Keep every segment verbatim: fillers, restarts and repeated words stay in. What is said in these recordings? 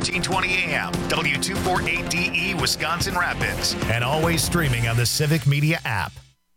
thirteen twenty A M, W two forty-eight D E, Wisconsin Rapids, and always streaming on the Civic Media app.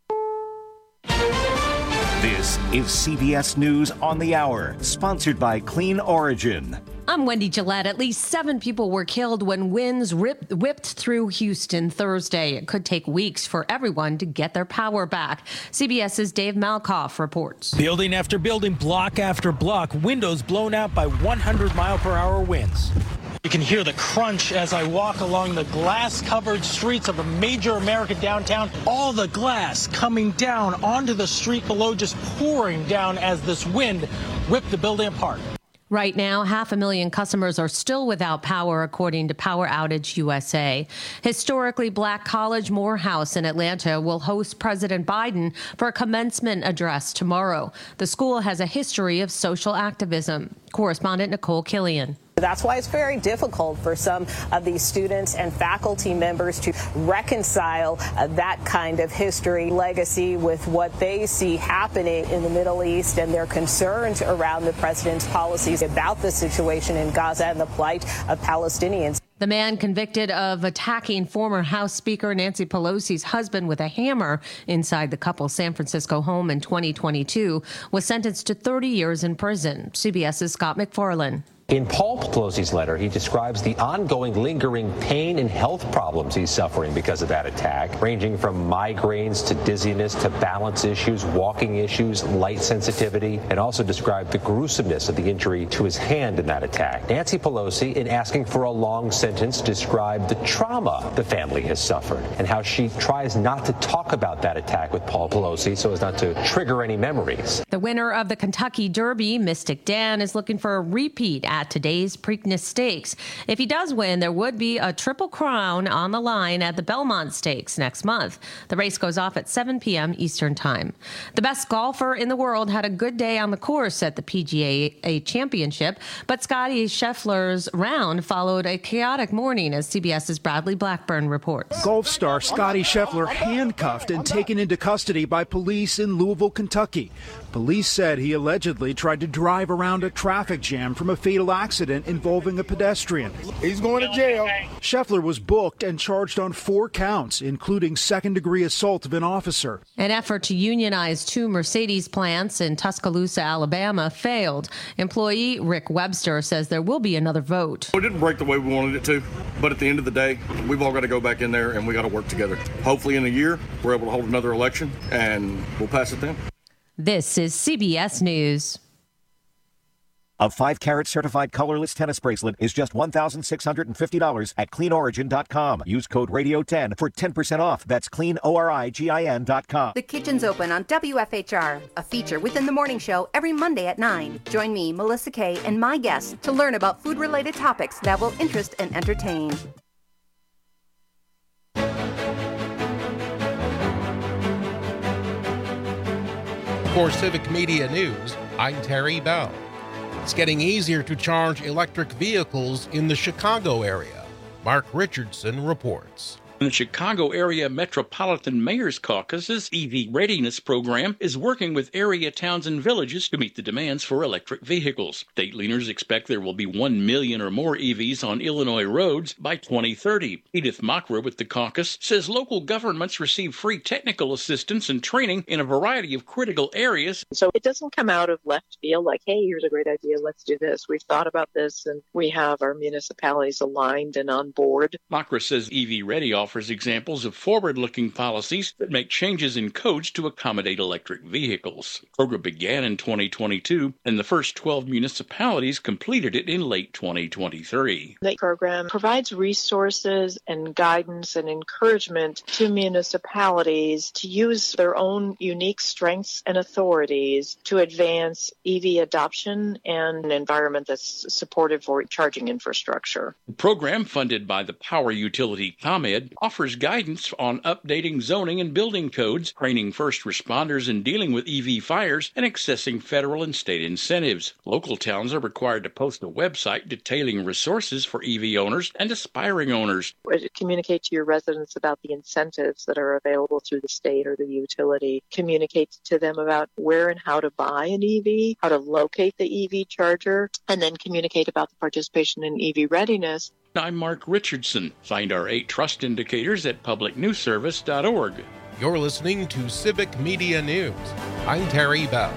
This is C B S News on the Hour, sponsored by Clean Origin. I'm Wendy Gillette. At least seven people were killed when winds ripped, whipped through Houston Thursday. It could take weeks for everyone to get their power back. CBS's Dave Malkoff reports. Building after building, block after block, windows blown out by one hundred mile per hour winds. You can hear the crunch as I walk along the glass-covered streets of a major American downtown. All the glass coming down onto the street below, just pouring down as this wind ripped the building apart. Right now, half a million customers are still without power, according to Power Outage U S A. Historically Black College Morehouse in Atlanta will host President Biden for a commencement address tomorrow. The school has a history of social activism. Correspondent Nicole Killian. That's why it's very difficult for some of these students and faculty members to reconcile uh, that kind of history, legacy with what they see happening in the Middle East and their concerns around the president's policies about the situation in Gaza and the plight of Palestinians. The man convicted of attacking former House Speaker Nancy Pelosi's husband with a hammer inside the couple's San Francisco home in twenty twenty-two was sentenced to thirty years in prison. CBS's Scott McFarlane. In Paul Pelosi's letter, he describes the ongoing lingering pain and health problems he's suffering because of that attack, ranging from migraines to dizziness to balance issues, walking issues, light sensitivity, and also described the gruesomeness of the injury to his hand in that attack. Nancy Pelosi, in asking for a long sentence, described the trauma the family has suffered and how she tries not to talk about that attack with Paul Pelosi so as not to trigger any memories. The winner of the Kentucky Derby, Mystic Dan, is looking for a repeat at today's Preakness Stakes. If he does win, there would be a triple crown on the line at the Belmont Stakes next month. The race goes off at seven p.m. Eastern Time. The best golfer in the world had a good day on the course at the P G A Championship, but Scottie Scheffler's round followed a chaotic morning, as CBS's Bradley Blackburn reports. Golf star Scottie Scheffler handcuffed and taken into custody by police in Louisville, Kentucky. Police said he allegedly tried to drive around a traffic jam from a fatal accident involving a pedestrian. He's going to jail. Scheffler was booked and charged on four counts, including second-degree assault of an officer. An effort to unionize two Mercedes plants in Tuscaloosa, Alabama, failed. Employee Rick Webster says there will be another vote. It didn't break the way we wanted it to, but at the end of the day, we've all got to go back in there and we got to work together. Hopefully in a year, we're able to hold another election and we'll pass it then. This is C B S News. A five-carat certified colorless tennis bracelet is just one thousand six hundred fifty dollars at clean origin dot com. Use code radio ten for ten percent off. That's clean origin dot com. The Kitchen's Open on W F H R, a feature within the morning show every Monday at nine. Join me, Melissa Kay, and my guests to learn about food-related topics that will interest and entertain. For Civic Media News, I'm Terry Bell. It's getting easier to charge electric vehicles in the Chicago area. Mark Richardson reports. The Chicago Area Metropolitan Mayor's Caucus's E V Readiness Program is working with area towns and villages to meet the demands for electric vehicles. State leaders expect there will be one million or more E Vs on Illinois roads by twenty thirty. Edith Makra with the caucus says local governments receive free technical assistance and training in a variety of critical areas. So it doesn't come out of left field like, hey, here's a great idea, let's do this. We've thought about this and we have our municipalities aligned and on board. Makra says E V Ready offers examples of forward-looking policies that make changes in codes to accommodate electric vehicles. The program began in twenty twenty-two, and the first twelve municipalities completed it in late twenty twenty-three. The program provides resources and guidance and encouragement to municipalities to use their own unique strengths and authorities to advance E V adoption and an environment that's supportive for charging infrastructure. The program, funded by the power utility ComEd, offers guidance on updating zoning and building codes, training first responders in dealing with E V fires, and accessing federal and state incentives. Local towns are required to post a website detailing resources for E V owners and aspiring owners. Communicate to your residents about the incentives that are available through the state or the utility. Communicate to them about where and how to buy an E V, how to locate the E V charger, and then communicate about the participation in E V readiness. I'm Mark Richardson. Find our eight trust indicators at public news service dot org. You're listening to Civic Media News. I'm Terry Bell.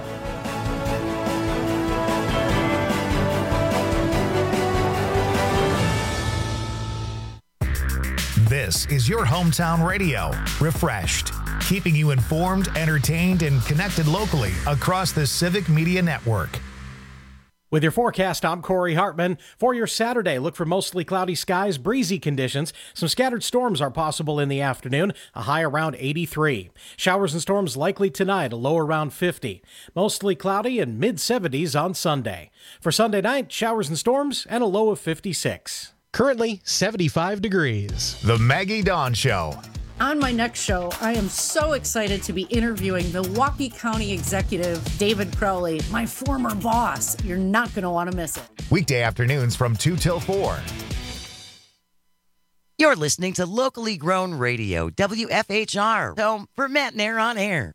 This is your hometown radio, Refreshed, keeping you informed, entertained, and connected locally across the Civic Media Network. With your forecast, I'm Corey Hartman. For your Saturday, look for mostly cloudy skies, breezy conditions. Some scattered storms are possible in the afternoon, a high around eighty-three. Showers and storms likely tonight, a low around fifty. Mostly cloudy and mid seventies on Sunday. For Sunday night, showers and storms and a low of fifty-six. Currently seventy-five degrees. The Maggie Dawn Show. On my next show, I am so excited to be interviewing Milwaukee County Executive David Crowley, my former boss. You're not going to want to miss it. Weekday afternoons from two till four. You're listening to locally grown radio, W F H R, home for Matt Nair on Air.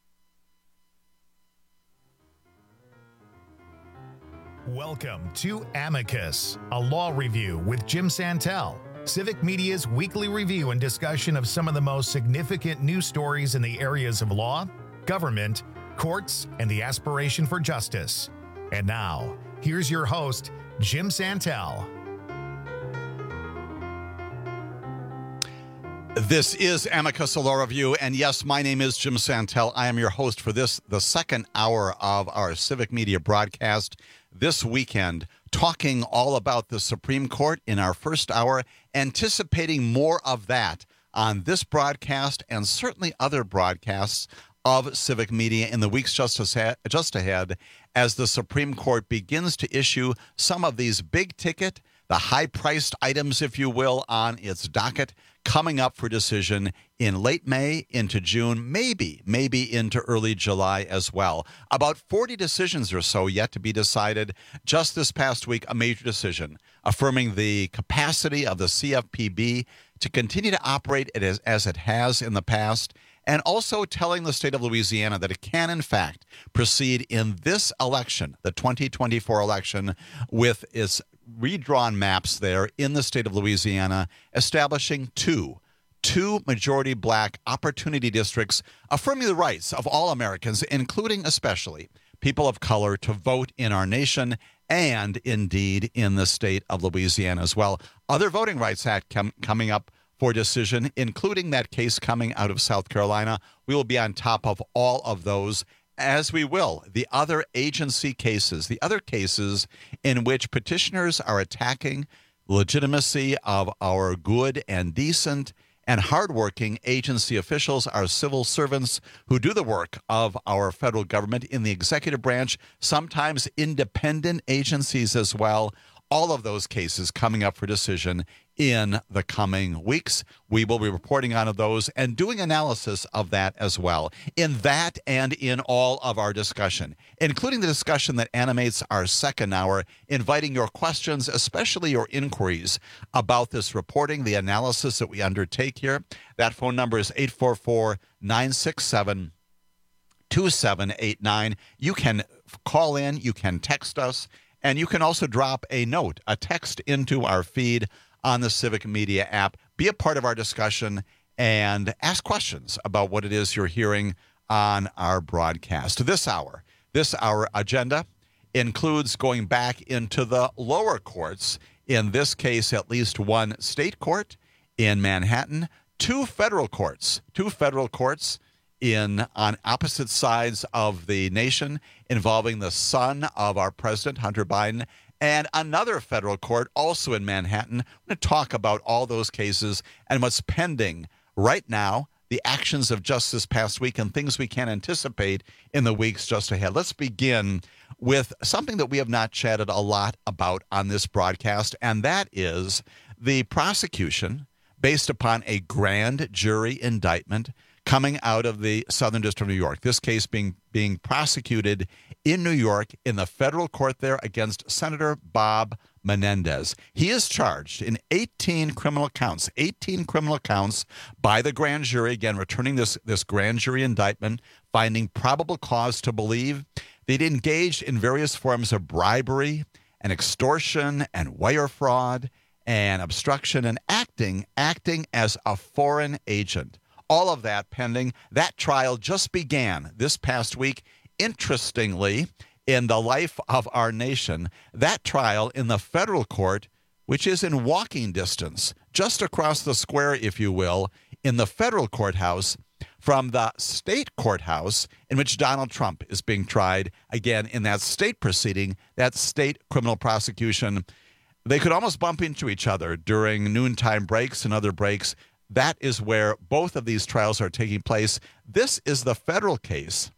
Welcome to Amicus, a law review with Jim Santel. Civic Media's weekly review and discussion of some of the most significant news stories in the areas of law, government, courts, and the aspiration for justice. And now, here's your host, Jim Santel. This is Amicus, a law review, and yes, my name is Jim Santel. I am your host for this, the second hour of our Civic Media broadcast this weekend, talking all about the Supreme Court in our first hour, anticipating more of that on this broadcast and certainly other broadcasts of Civic Media in the weeks just ahead as the Supreme Court begins to issue some of these big-ticket, the high-priced items, if you will, on its docket, coming up for decision in late May into June, maybe, maybe into early July as well. About forty decisions or so yet to be decided. Just this past week, a major decision affirming the capacity of the C F P B to continue to operate as, as it has in the past, and also telling the state of Louisiana that it can, in fact, proceed in this election, the twenty twenty-four election, with its redrawn maps there in the state of Louisiana, establishing two, two majority black opportunity districts, affirming the rights of all Americans, including especially people of color, to vote in our nation and indeed in the state of Louisiana as well. Other Voting Rights Act com- coming up for decision, including that case coming out of South Carolina. We will be on top of all of those, as we will the other agency cases, the other cases in which petitioners are attacking legitimacy of our good and decent and hardworking agency officials, our civil servants who do the work of our federal government in the executive branch, sometimes independent agencies as well. All of those cases coming up for decision in the coming weeks. We will be reporting on those and doing analysis of that as well, in that and in all of our discussion, including the discussion that animates our second hour, inviting your questions, especially your inquiries about this reporting, the analysis that we undertake here. That phone number is eight four four, nine six seven, two seven eight nine. You can call in, you can text us, and you can also drop a note, a text into our feed on the Civic Media app. Be a part of our discussion and ask questions about what it is you're hearing on our broadcast. This hour, this hour agenda includes going back into the lower courts, in this case, at least one state court in Manhattan, two federal courts, two federal courts in on opposite sides of the nation, involving the son of our president, Hunter Biden, and another federal court also in Manhattan. We're going to talk about all those cases and what's pending right now, the actions of just this past week, and things we can anticipate in the weeks just ahead. Let's begin with something that we have not chatted a lot about on this broadcast, and that is the prosecution based upon a grand jury indictment coming out of the Southern District of New York. This case being being prosecuted in New York in the federal court there against Senator Bob Menendez. He is charged in eighteen criminal counts, eighteen criminal counts by the grand jury, again, returning this, this grand jury indictment, finding probable cause to believe they'd engaged in various forms of bribery and extortion and wire fraud and obstruction and acting, acting as a foreign agent. All of that pending. That trial just began this past week. Interestingly, in the life of our nation, that trial in the federal court, which is in walking distance, just across the square, if you will, in the federal courthouse from the state courthouse in which Donald Trump is being tried, again, in that state proceeding, that state criminal prosecution. They could almost bump into each other during noontime breaks and other breaks. That is where both of these trials are taking place. This is the federal case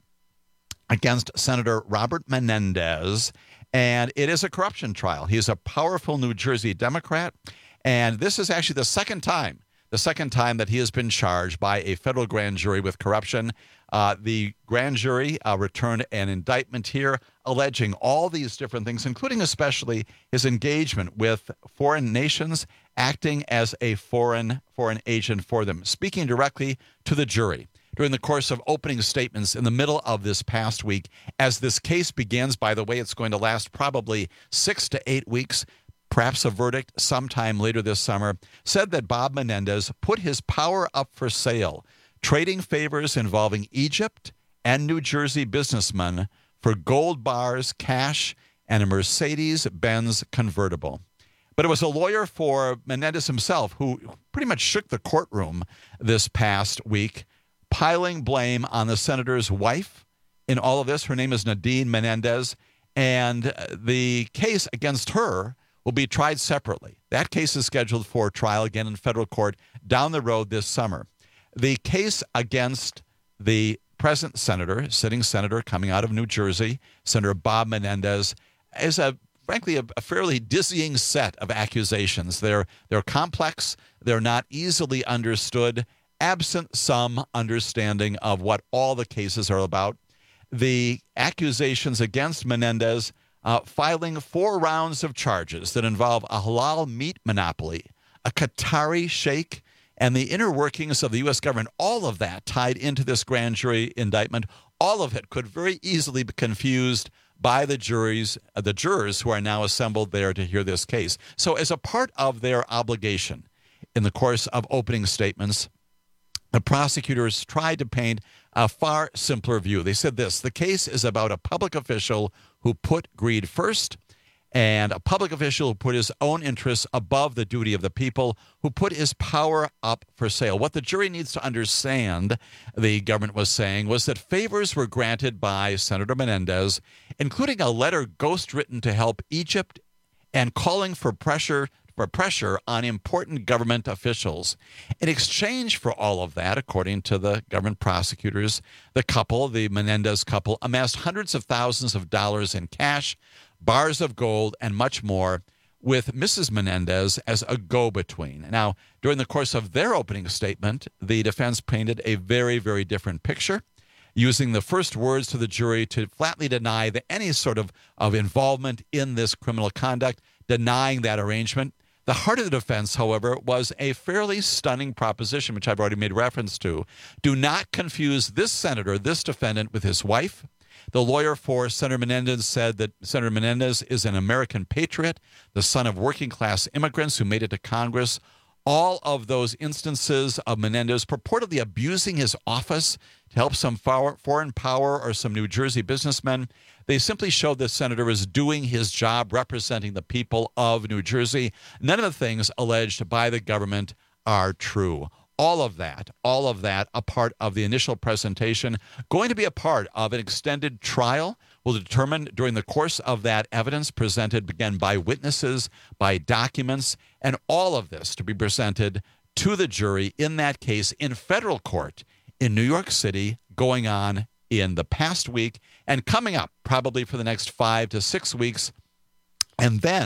against Senator Robert Menendez, and it is a corruption trial. He's a powerful New Jersey Democrat, and this is actually the second time, the second time that he has been charged by a federal grand jury with corruption. Uh, the grand jury uh, returned an indictment here alleging all these different things, including especially his engagement with foreign nations, acting as a foreign foreign agent for them, speaking directly to the jury during the course of opening statements in the middle of this past week. As this case begins, by the way, it's going to last probably six to eight weeks, perhaps a verdict sometime later this summer, said that Bob Menendez put his power up for sale, trading favors involving Egypt and New Jersey businessmen for gold bars, cash, and a Mercedes-Benz convertible. But it was a lawyer for Menendez himself who pretty much shook the courtroom this past week, piling blame on the senator's wife in all of this. Her name is Nadine Menendez, and the case against her will be tried separately. That case is scheduled for trial again in federal court down the road this summer. The case against the present senator, sitting senator coming out of New Jersey, Senator Bob Menendez, is a frankly a, a fairly dizzying set of accusations. They're they're complex, they're not easily understood, absent some understanding of what all the cases are about. The accusations against Menendez, uh, filing four rounds of charges that involve a halal meat monopoly, a Qatari sheikh, and the inner workings of the U S government, all of that tied into this grand jury indictment. All of it could very easily be confused by the juries, uh, the jurors who are now assembled there to hear this case. So as a part of their obligation in the course of opening statements, the prosecutors tried to paint a far simpler view. They said this: the case is about a public official who put greed first, and a public official who put his own interests above the duty of the people, who put his power up for sale. What the jury needs to understand, the government was saying, was that favors were granted by Senator Menendez, including a letter ghostwritten to help Egypt and calling for pressure for pressure on important government officials. In exchange for all of that, according to the government prosecutors, the couple, the Menendez couple, amassed hundreds of thousands of dollars in cash, bars of gold, and much more, with Missus Menendez as a go-between. Now, during the course of their opening statement, the defense painted a very, very different picture, using the first words to the jury to flatly deny that any sort of, of involvement in this criminal conduct, denying that arrangement. The heart of the defense, however, was a fairly stunning proposition, which I've already made reference to. Do not confuse this senator, this defendant, with his wife. The lawyer for Senator Menendez said that Senator Menendez is an American patriot, the son of working-class immigrants who made it to Congress. All of those instances of Menendez purportedly abusing his office to help some foreign power or some New Jersey businessmen, they simply showed the senator is doing his job representing the people of New Jersey. None of the things alleged by the government are true. All of that, all of that, a part of the initial presentation, going to be a part of an extended trial. Will determine during the course of that evidence presented again by witnesses, by documents, and all of this to be presented to the jury in that case in federal court in New York City, going on in the past week and coming up probably for the next five to six weeks. And then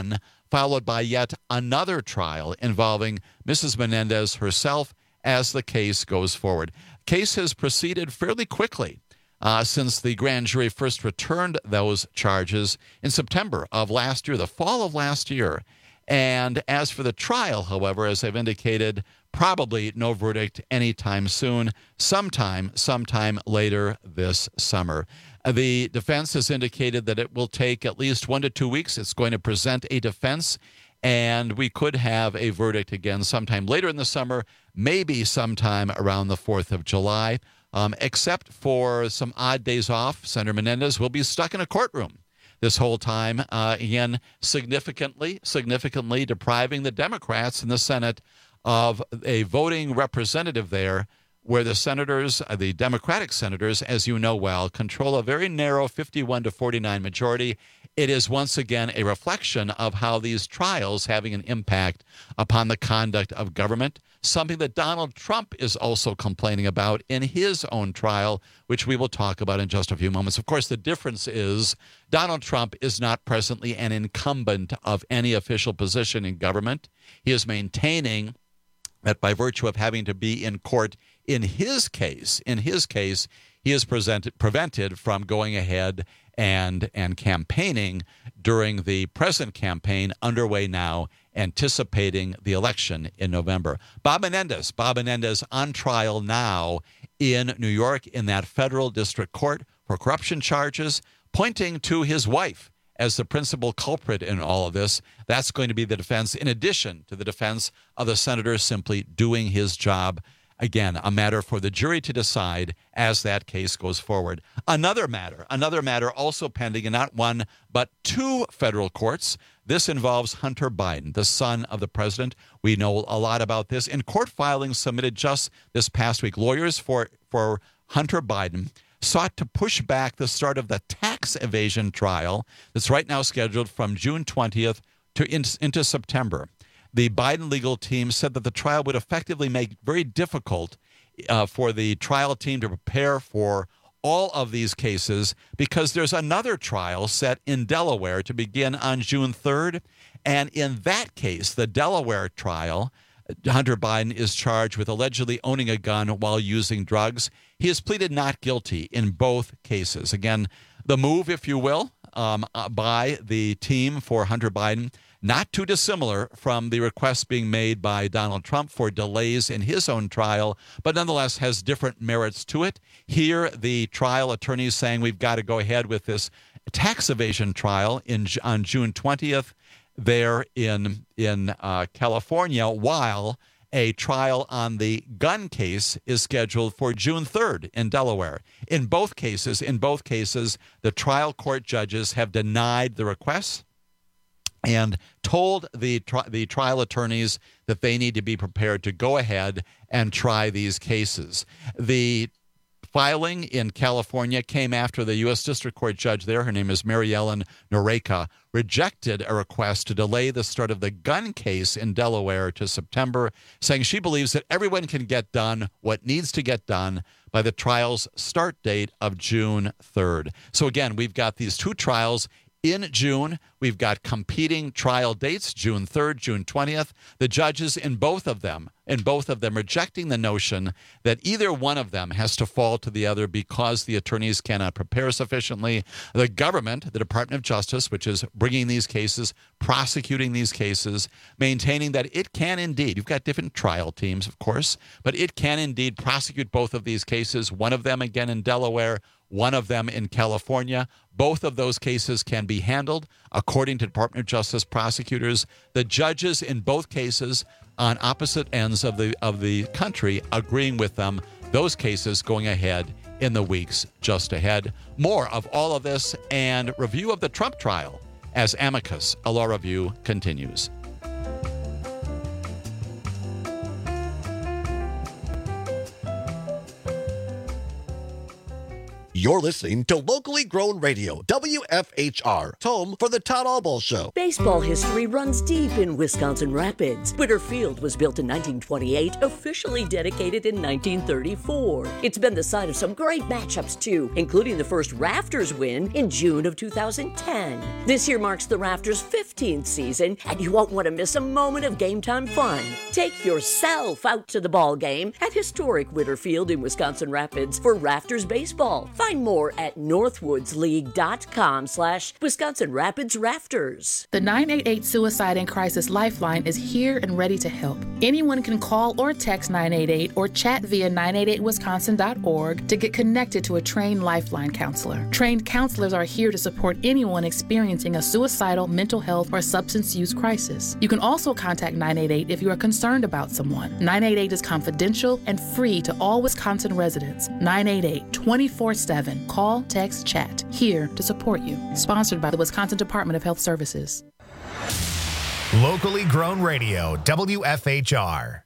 followed by yet another trial involving Missus Menendez herself as the case goes forward. Case has proceeded fairly quickly uh, since the grand jury first returned those charges in September of last year, the fall of last year. And as for the trial, however, as I've indicated, probably no verdict anytime soon, sometime, sometime later this summer. The defense has indicated that it will take at least one to two weeks. It's going to present a defense, and we could have a verdict again sometime later in the summer, maybe sometime around the fourth of July. Um, except for some odd days off, Senator Menendez will be stuck in a courtroom this whole time, uh, again, significantly, significantly depriving the Democrats in the Senate of a voting representative there, where the senators, uh, the Democratic senators, as you know well, control a very narrow fifty-one to forty-nine majority. It is once again a reflection of how these trials having an impact upon the conduct of government, something that Donald Trump is also complaining about in his own trial, which we will talk about in just a few moments. Of course, the difference is Donald Trump is not presently an incumbent of any official position in government. He is maintaining that by virtue of having to be in court in his case, in his case, he is presented, prevented from going ahead and and campaigning during the present campaign underway now, anticipating the election in November. Bob Menendez, Bob Menendez on trial now in New York in that federal district court for corruption charges, pointing to his wife as the principal culprit in all of this. That's going to be the defense, in addition to the defense of the senator simply doing his job. Again, a matter for the jury to decide as that case goes forward. Another matter, another matter also pending in not one, but two federal courts. This involves Hunter Biden, the son of the president. We know a lot about this. In court filings submitted just this past week, lawyers for, for Hunter Biden sought to push back the start of the tax evasion trial that's right now scheduled from June twentieth to in, into September. The Biden legal team said that the trial would effectively make it very difficult uh, for the trial team to prepare for all of these cases because there's another trial set in Delaware to begin on June third. And in that case, the Delaware trial, Hunter Biden is charged with allegedly owning a gun while using drugs. He has pleaded not guilty in both cases. Again, the move, if you will, um, uh, by the team for Hunter Biden, not too dissimilar from the request being made by Donald Trump for delays in his own trial, but nonetheless has different merits to it. Here, the trial attorneys saying we've got to go ahead with this tax evasion trial in on June twentieth there in, in uh, California, while a trial on the gun case is scheduled for June third in Delaware. In both cases, in both cases, the trial court judges have denied the requests and told the tri- the trial attorneys that they need to be prepared to go ahead and try these cases. The filing in California came after the U S District Court judge there, her name is Mary Ellen Noreika, rejected a request to delay the start of the gun case in Delaware to September, saying she believes that everyone can get done what needs to get done by the trial's start date of June third. So again, we've got these two trials in June. We've got competing trial dates, June third, June twentieth. The judges in both of them, in both of them rejecting the notion that either one of them has to fall to the other because the attorneys cannot prepare sufficiently. The government, the Department of Justice, which is bringing these cases, prosecuting these cases, maintaining that it can indeed, you've got different trial teams, of course, but it can indeed prosecute both of these cases, one of them again in Delaware, one of them in California. Both of those cases can be handled according to Department of Justice prosecutors. The judges in both cases on opposite ends of the of the country agreeing with them. Those cases going ahead in the weeks just ahead. More of all of this and review of the Trump trial as Amicus, a law review, continues. You're listening to locally grown radio, W F H R, home for the Todd Albaugh Show. Baseball history runs deep in Wisconsin Rapids. Witter Field was built in nineteen twenty-eight, officially dedicated in nineteen thirty-four. It's been the site of some great matchups, too, including the first Rafters win in June of two thousand ten. This year marks the Rafters' fifteenth season, and you won't want to miss a moment of game time fun. Take yourself out to the ball game at historic Witter Field in Wisconsin Rapids for Rafters Baseball. Find more at northwoodsleague.com slash Wisconsin Rapids Rafters. The nine eight eight Suicide and Crisis Lifeline is here and ready to help. Anyone can call or text nine eight eight or chat via nine eight eight wisconsin dot org to get connected to a trained Lifeline counselor. Trained counselors are here to support anyone experiencing a suicidal, mental health, or substance use crisis. You can also contact nine eight eight if you are concerned about someone. nine eight eight is confidential and free to all Wisconsin residents. nine eight eight, twenty-four seven. Call, text, chat. Here to support you. Sponsored by the Wisconsin Department of Health Services. Locally grown radio, W F H R.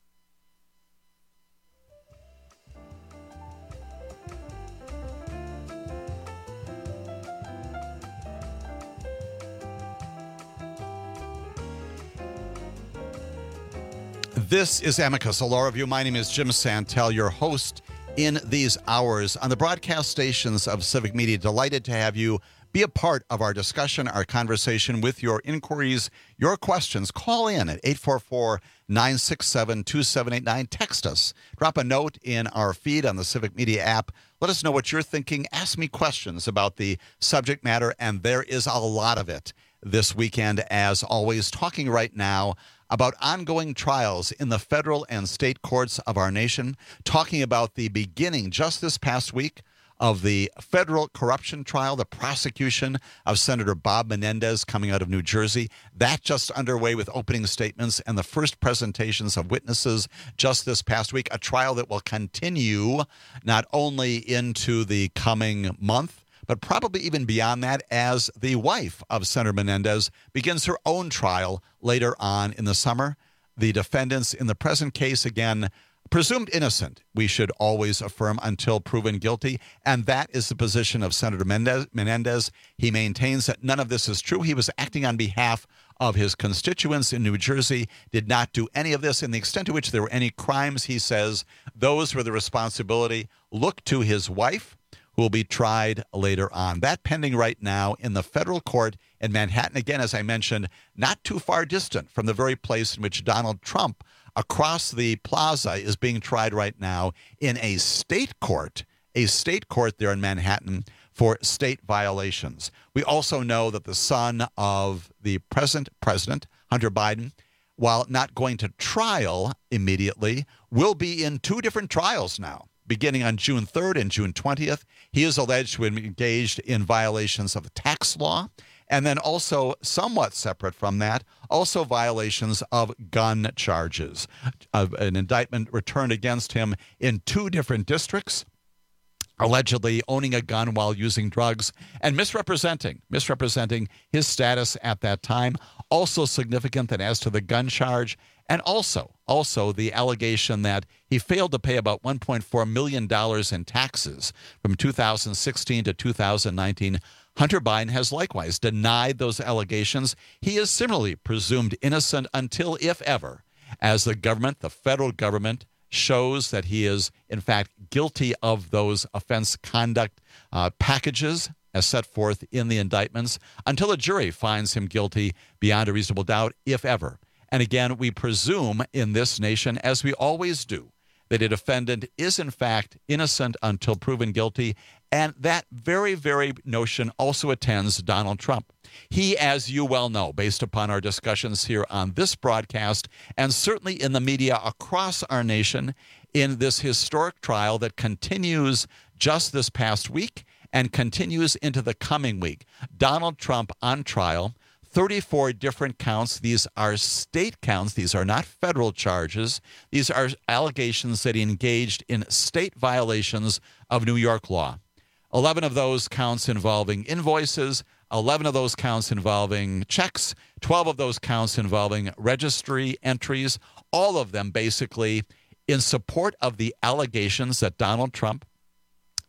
This is Amicus, a law review. My name is Jim Santel, your host in these hours on the broadcast stations of Civic Media. Delighted to have you be a part of our discussion, our conversation with your inquiries, your questions. Call in at eight four four, nine six seven, two seven eight nine. Text us. Drop a note in our feed on the Civic Media app. Let us know what you're thinking. Ask me questions about the subject matter, and there is a lot of it this weekend, as always, talking right now about ongoing trials in the federal and state courts of our nation, talking about the beginning just this past week of the federal corruption trial, the prosecution of Senator Bob Menendez coming out of New Jersey. That just underway with opening statements and the first presentations of witnesses just this past week, a trial that will continue not only into the coming month, but probably even beyond that, as the wife of Senator Menendez begins her own trial later on in the summer. The defendants in the present case, again, presumed innocent, we should always affirm, until proven guilty, and that is the position of Senator Mendez, Menendez. He maintains that none of this is true. He was acting on behalf of his constituents in New Jersey, did not do any of this, and the extent to which there were any crimes, he says, those were the responsibility. Look to his wife, who will be tried later on. That pending right now in the federal court in Manhattan. Again, as I mentioned, not too far distant from the very place in which Donald Trump, across the plaza, is being tried right now in a state court, a state court there in Manhattan for state violations. We also know that the son of the present president, Hunter Biden, while not going to trial immediately, will be in two different trials now. Beginning on June third and June twentieth, he is alleged to have engaged in violations of tax law, and then also, somewhat separate from that, also violations of gun charges. Uh, an indictment returned against him in two different districts, allegedly owning a gun while using drugs and misrepresenting, misrepresenting his status at that time. Also significant that as to the gun charge, and also, also the allegation that he failed to pay about one point four million dollars in taxes from two thousand sixteen to two thousand nineteen. Hunter Biden has likewise denied those allegations. He is similarly presumed innocent until, if ever, as the government, the federal government, shows that he is, in fact, guilty of those offense conduct uh, packages as set forth in the indictments, until a jury finds him guilty beyond a reasonable doubt, if ever. And again, we presume in this nation, as we always do, that a defendant is in fact innocent until proven guilty. And that very, very notion also attends Donald Trump. He, as you well know, based upon our discussions here on this broadcast, and certainly in the media across our nation, in this historic trial that continues just this past week and continues into the coming week. Donald Trump on trial. thirty-four different counts. These are state counts. These are not federal charges. These are allegations that he engaged in state violations of New York law. eleven of those counts involving invoices, eleven of those counts involving checks, twelve of those counts involving registry entries, all of them basically in support of the allegations that Donald Trump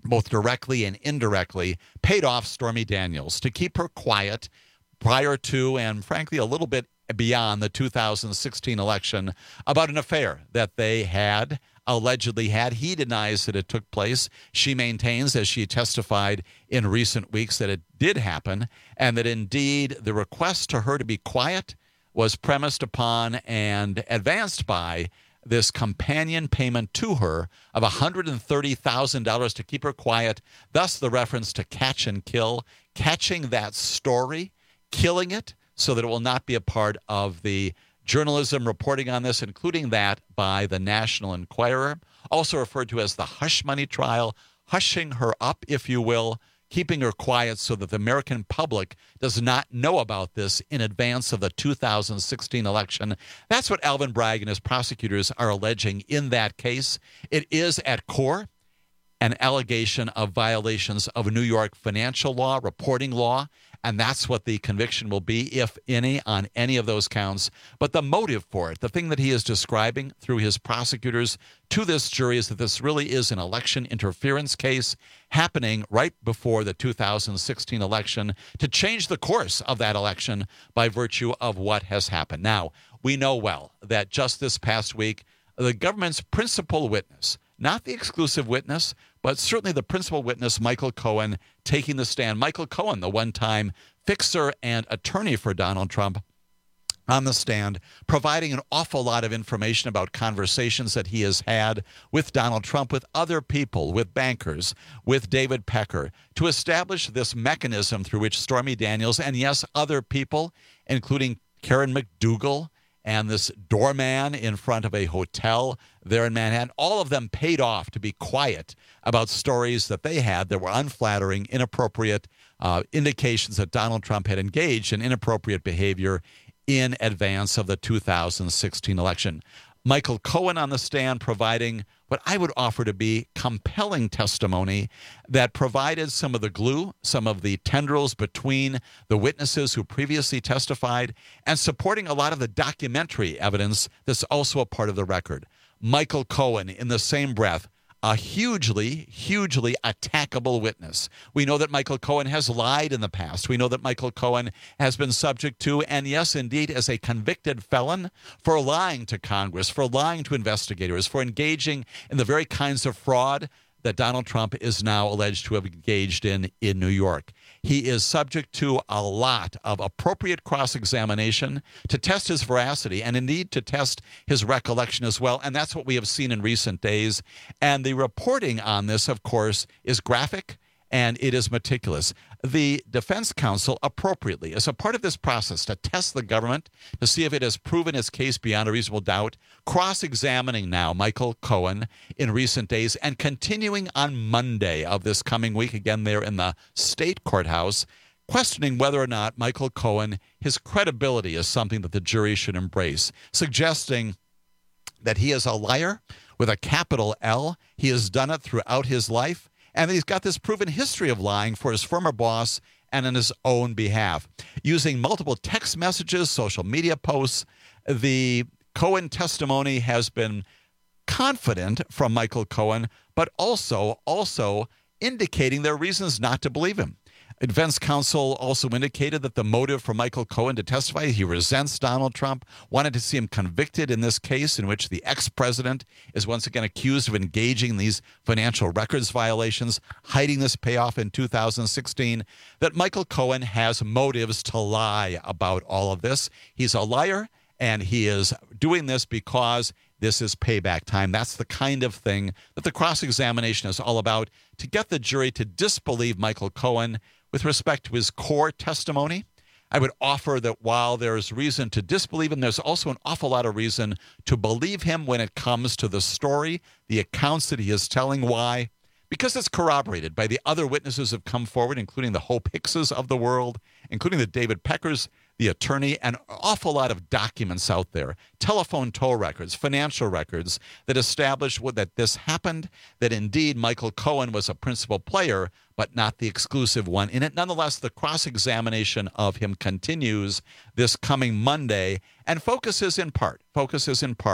both directly and indirectly, paid off Stormy Daniels to keep her quiet prior to, and frankly, a little bit beyond the two thousand sixteen election about an affair that they had, allegedly had. He denies that it took place. She maintains, as she testified in recent weeks, that it did happen, and that indeed the request to her to be quiet was premised upon and advanced by this companion payment to her of one hundred thirty thousand dollars to keep her quiet, thus the reference to catch and kill, catching that story, killing it so that it will not be a part of the journalism reporting on this, including that by the National Enquirer, also referred to as the hush money trial, hushing her up, if you will, keeping her quiet so that the American public does not know about this in advance of the two thousand sixteen election. That's what Alvin Bragg and his prosecutors are alleging in that case. It is at core an allegation of violations of New York financial law, reporting law, and that's what the conviction will be, if any, on any of those counts. But the motive for it, the thing that he is describing through his prosecutors to this jury, is that this really is an election interference case happening right before the two thousand sixteen election to change the course of that election by virtue of what has happened. Now, we know well that just this past week, the government's principal witness, not the exclusive witness, but certainly the principal witness, Michael Cohen, taking the stand. Michael Cohen, the one-time fixer and attorney for Donald Trump, on the stand, providing an awful lot of information about conversations that he has had with Donald Trump, with other people, with bankers, with David Pecker, to establish this mechanism through which Stormy Daniels, and yes, other people, including Karen McDougal, and this doorman in front of a hotel there in Manhattan, all of them paid off to be quiet about stories that they had that were unflattering, inappropriate uh, indications that Donald Trump had engaged in inappropriate behavior in advance of the two thousand sixteen election. Michael Cohen on the stand providing what I would offer to be compelling testimony that provided some of the glue, some of the tendrils between the witnesses who previously testified, and supporting a lot of the documentary evidence that's also a part of the record. Michael Cohen, in the same breath, a hugely, hugely attackable witness. We know that Michael Cohen has lied in the past. We know that Michael Cohen has been subject to, and yes, indeed, as a convicted felon, for lying to Congress, for lying to investigators, for engaging in the very kinds of fraud that Donald Trump is now alleged to have engaged in in New York. He is subject to a lot of appropriate cross-examination to test his veracity and indeed to test his recollection as well. And that's what we have seen in recent days. And the reporting on this, of course, is graphic and it is meticulous. The defense counsel appropriately, as a part of this process to test the government, to see if it has proven its case beyond a reasonable doubt, cross-examining now Michael Cohen in recent days and continuing on Monday of this coming week, again there in the state courthouse, questioning whether or not Michael Cohen, his credibility is something that the jury should embrace, suggesting that he is a liar with a capital L. He has done it throughout his life. And he's got this proven history of lying for his former boss and on his own behalf. Using multiple text messages, social media posts, the Cohen testimony has been confident from Michael Cohen, but also, also indicating there are reasons not to believe him. Defense counsel also indicated that the motive for Michael Cohen to testify, he resents Donald Trump, wanted to see him convicted in this case in which the ex-president is once again accused of engaging in these financial records violations, hiding this payoff in two thousand sixteen, that Michael Cohen has motives to lie about all of this. He's a liar, and he is doing this because this is payback time. That's the kind of thing that the cross-examination is all about, to get the jury to disbelieve Michael Cohen with respect to his core testimony. I would offer that while there's reason to disbelieve him, there's also an awful lot of reason to believe him when it comes to the story, the accounts that he is telling. Why? Because it's corroborated by the other witnesses who have come forward, including the Hope Hickses of the world, including the David Peckers, the attorney, and an awful lot of documents out there, telephone toll records, financial records that establish that this happened, that indeed Michael Cohen was a principal player, but not the exclusive one in it. Nonetheless, the cross-examination of him continues this coming Monday and focuses in part, focuses in part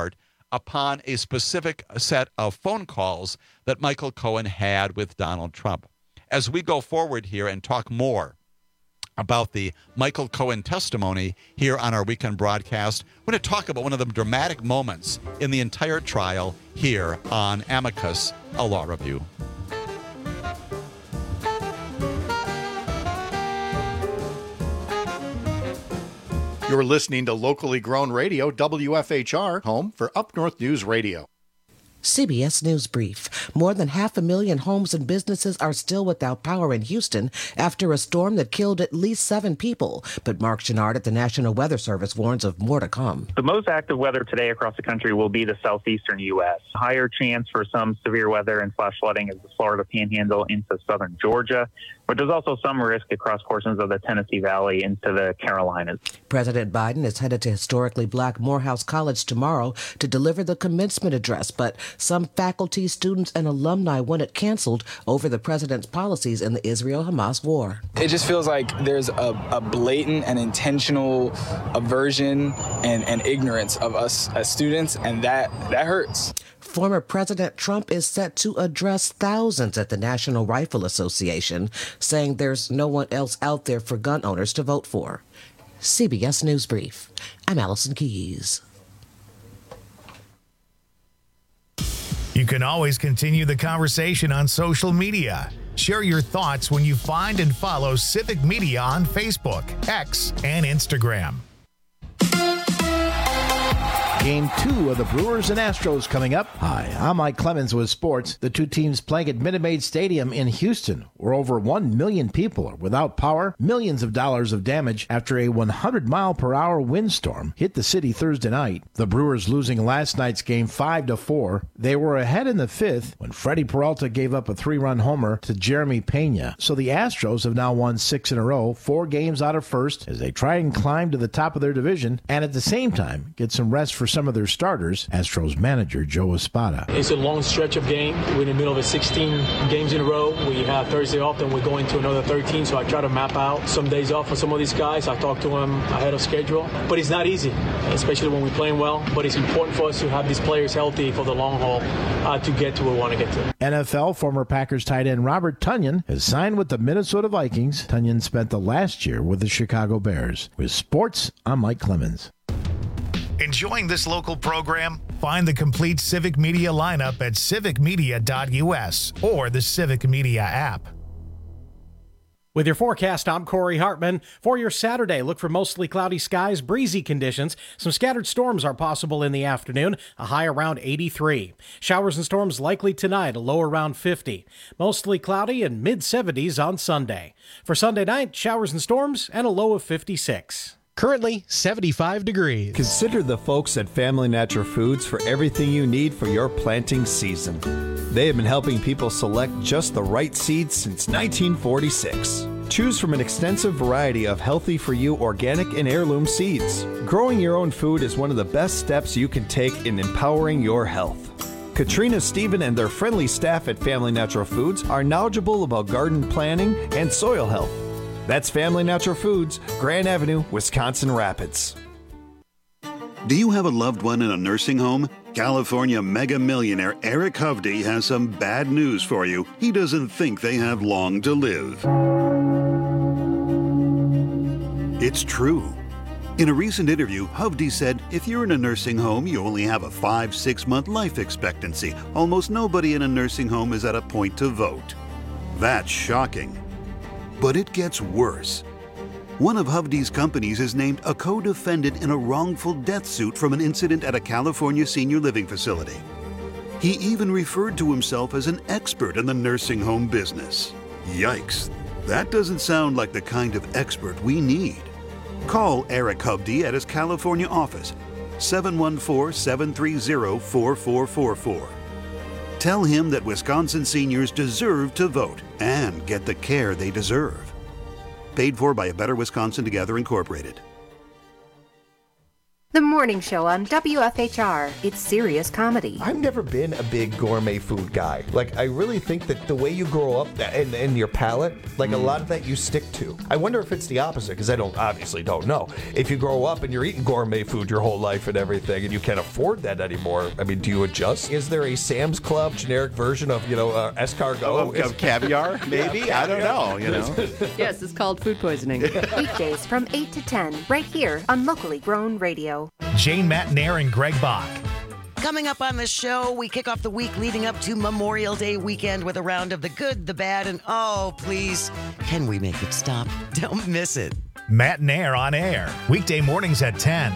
upon a specific set of phone calls that Michael Cohen had with Donald Trump. As we go forward here and talk more about the Michael Cohen testimony here on our weekend broadcast, we're going to talk about one of the dramatic moments in the entire trial here on Amicus, a law review. You're listening to locally grown radio, W F H R, home for Up North News Radio. C B S News Brief. More than half a million homes and businesses are still without power in Houston after a storm that killed at least seven people. But Mark Chenard at the National Weather Service warns of more to come. The most active weather today across the country will be the southeastern U S. Higher chance for some severe weather and flash flooding is the Florida Panhandle into southern Georgia. But there's also some risk across portions of the Tennessee Valley into the Carolinas. President Biden is headed to historically black Morehouse College tomorrow to deliver the commencement address, but some faculty, students, and alumni want it canceled over the president's policies in the Israel-Hamas war. It just feels like there's a, a blatant and intentional aversion and, and ignorance of us as students, and that, that hurts. Former President Trump is set to address thousands at the National Rifle Association, saying there's no one else out there for gun owners to vote for. C B S News Brief. I'm Allison Keyes. You can always continue the conversation on social media. Share your thoughts when you find and follow Civic Media on Facebook, X, and Instagram. Game two of the Brewers and Astros coming up. Hi, I'm Mike Clemens with sports. The two teams playing at Minute Maid Stadium in Houston, where over one million people are without power, millions of dollars of damage after a one hundred mile per hour windstorm hit the city Thursday night. The Brewers losing last night's game five to four. They were ahead in the fifth when Freddie Peralta gave up a three-run homer to Jeremy Pena. So the Astros have now won six in a row, four games out of first, as they try and climb to the top of their division and at the same time get some rest for some of their starters, Astros manager Joe Espada. It's a long stretch of game. We're in the middle of sixteen games in a row. We have Thursday off, then we're going to another thirteen, so I try to map out some days off for some of these guys. I talk to them ahead of schedule, but it's not easy, especially when we're playing well, but it's important for us to have these players healthy for the long haul uh, to get to where we want to get to. N F L former Packers tight end Robert Tonyan has signed with the Minnesota Vikings. Tonyan spent the last year with the Chicago Bears. With sports, I'm Mike Clemens. Enjoying this local program? Find the complete Civic Media lineup at civic media dot u s or the Civic Media app. With your forecast, I'm Corey Hartman. For your Saturday, look for mostly cloudy skies, breezy conditions. Some scattered storms are possible in the afternoon, a high around eighty-three. Showers and storms likely tonight, a low around fifty. Mostly cloudy and mid seventies on Sunday. For Sunday night, showers and storms and a low of fifty-six. Currently seventy-five degrees. Consider the folks at Family Natural Foods for everything you need for your planting season. They have been helping people select just the right seeds since nineteen forty-six. Choose from an extensive variety of healthy-for-you organic and heirloom seeds. Growing your own food is one of the best steps you can take in empowering your health. Katrina, Stephen, and their friendly staff at Family Natural Foods are knowledgeable about garden planning and soil health. That's Family Natural Foods, Grand Avenue, Wisconsin Rapids. Do you have a loved one in a nursing home? California mega millionaire Eric Hovde has some bad news for you. He doesn't think they have long to live. It's true. In a recent interview, Hovde said, if you're in a nursing home, you only have a five, six month life expectancy. Almost nobody in a nursing home is at a point to vote. That's shocking. But it gets worse. One of Hovde's companies is named a co-defendant in a wrongful death suit from an incident at a California senior living facility. He even referred to himself as an expert in the nursing home business. Yikes, that doesn't sound like the kind of expert we need. Call Eric Hovde at his California office, seven one four, seven three zero, four four four four. Tell him that Wisconsin seniors deserve to vote and get the care they deserve. Paid for by A Better Wisconsin Together Incorporated. The morning show on W F H R. It's serious comedy. I've never been a big gourmet food guy. Like, I really think that the way you grow up and, and your palate, like mm. a lot of that you stick to. I wonder if it's the opposite, because I don't obviously don't know. If you grow up and you're eating gourmet food your whole life and everything, and you can't afford that anymore, I mean, do you adjust? Is there a Sam's Club generic version of, you know, uh, escargot? Of, of caviar, maybe? Yeah, I don't know, you know. Yes, it's called food poisoning. Weekdays from eight to ten, right here on Locally Grown Radio. Jane Matnair and Greg Bach. Coming up on the show, we kick off the week leading up to Memorial Day weekend with a round of the good, the bad, and oh, please, can we make it stop? Don't miss it. Matnair on air, weekday mornings at ten.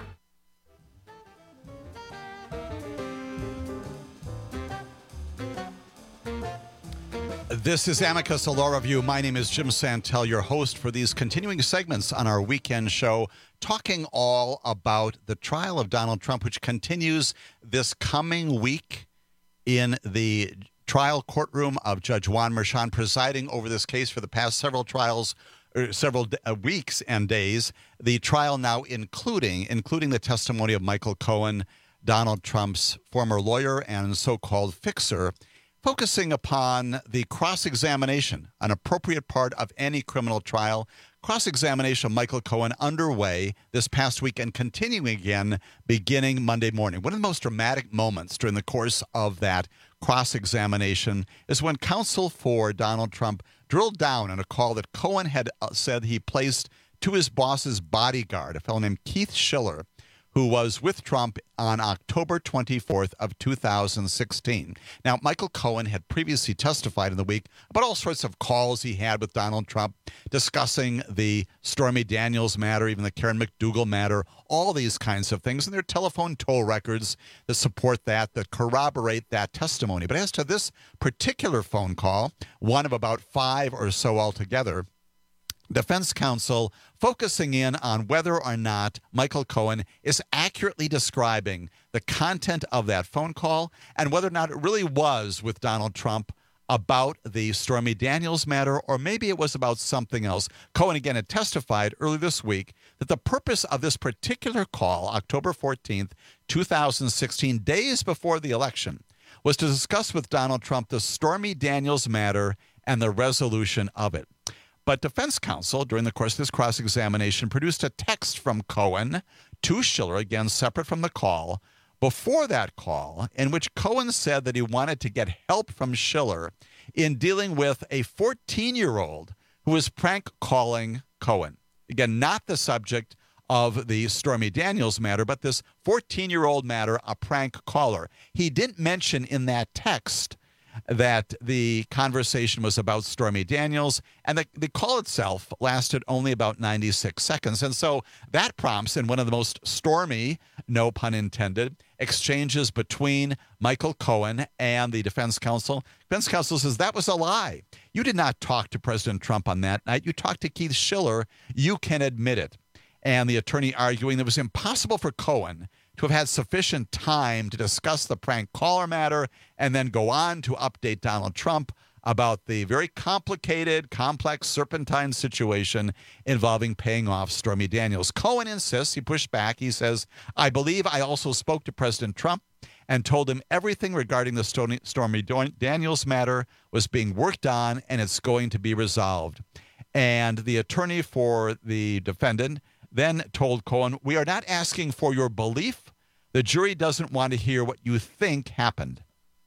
This is Amicus, a law review. My name is Jim Santel, your host for these continuing segments on our weekend show, talking all about the trial of Donald Trump, which continues this coming week in the trial courtroom of Judge Juan Merchan, presiding over this case for the past several trials, or several uh, weeks and days. The trial now including, including the testimony of Michael Cohen, Donald Trump's former lawyer and so-called fixer, focusing upon the cross-examination, an appropriate part of any criminal trial. Cross-examination of Michael Cohen underway this past week and continuing again beginning Monday morning. One of the most dramatic moments during the course of that cross-examination is when counsel for Donald Trump drilled down on a call that Cohen had said he placed to his boss's bodyguard, a fellow named Keith Schiller, who was with Trump on October twenty-fourth of two thousand sixteen. Now, Michael Cohen had previously testified in the week about all sorts of calls he had with Donald Trump, discussing the Stormy Daniels matter, even the Karen McDougal matter, all these kinds of things. And there are telephone toll records that support that, that corroborate that testimony. But as to this particular phone call, one of about five or so altogether, defense counsel focusing in on whether or not Michael Cohen is accurately describing the content of that phone call and whether or not it really was with Donald Trump about the Stormy Daniels matter, or maybe it was about something else. Cohen again had testified early this week that the purpose of this particular call, October fourteenth, two thousand sixteen, days before the election, was to discuss with Donald Trump the Stormy Daniels matter and the resolution of it. But defense counsel, during the course of this cross-examination, produced a text from Cohen to Schiller, again separate from the call, before that call, in which Cohen said that he wanted to get help from Schiller in dealing with a fourteen-year-old who was prank calling Cohen. Again, not the subject of the Stormy Daniels matter, but this fourteen-year-old matter, a prank caller. He didn't mention in that text that the conversation was about Stormy Daniels, and the, the call itself lasted only about ninety-six seconds. And so that prompts, in one of the most stormy, no pun intended, exchanges between Michael Cohen and the defense counsel. Defense counsel says that was a lie. You did not talk to President Trump on that night. You talked to Keith Schiller. You can admit it. And the attorney arguing that it was impossible for Cohen to have had sufficient time to discuss the prank caller matter and then go on to update Donald Trump about the very complicated, complex, serpentine situation involving paying off Stormy Daniels. Cohen insists, he pushed back, he says, I believe I also spoke to President Trump and told him everything regarding the Stormy Daniels matter was being worked on and it's going to be resolved. And the attorney for the defendant then told Cohen, we are not asking for your belief. The jury doesn't want to hear what you think happened.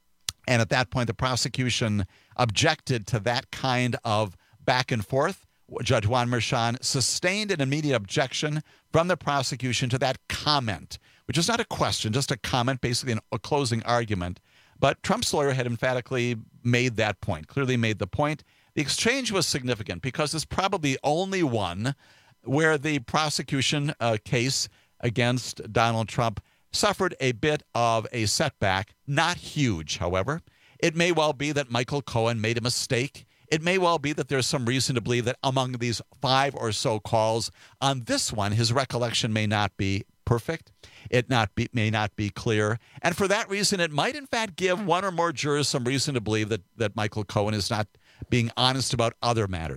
And at that point, the prosecution objected to that kind of back and forth. Judge Juan Merchan sustained an immediate objection from the prosecution to that comment, which is not a question, just a comment, basically an, a closing argument. But Trump's lawyer had emphatically made that point, clearly made the point. The exchange was significant because it's probably only one where the prosecution uh, case against Donald Trump suffered a bit of a setback, not huge, however. It may well be that Michael Cohen made a mistake. It may well be that there's some reason to believe that among these five or so calls, on this one, his recollection may not be perfect. It not be, may not be clear. And for that reason, it might in fact give one or more jurors some reason to believe that, that Michael Cohen is not being honest about other matters.